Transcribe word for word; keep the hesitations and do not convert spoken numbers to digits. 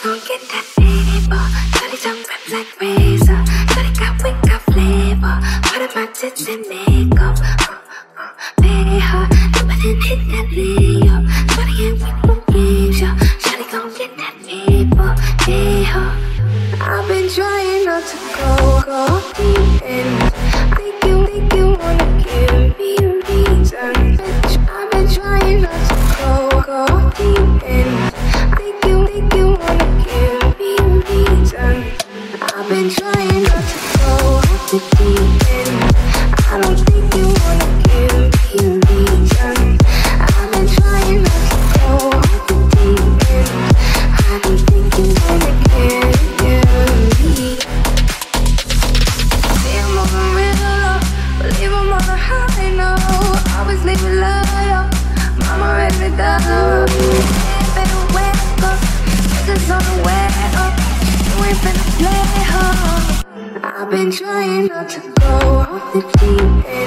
gon' get that paper. Shawty don't rap like razor. Shawty got wick, got flavor. Part of my tits and makeup. Uh, uh, pay her, nobody hit that layup. Shawty ain't with no games, yo. Shawty gon' get that paper. Pay her. I've been trying not to go, go deep in. Think you, think you wanna give me a reason, bitch. I've been trying not to go, go deep in. Think you, think you wanna give me a reason. I've been trying not to go too deep in. I don't think you wanna give me a reason. I've been trying not to go too deep in. I don't think you wanna give me. See, I'm moving real low, believe I'm on a high note. Always leave it low, mama raised me down. Better wake up, niggas on the way up. You ain't finna play hard. I've been trying not to go off the deep end.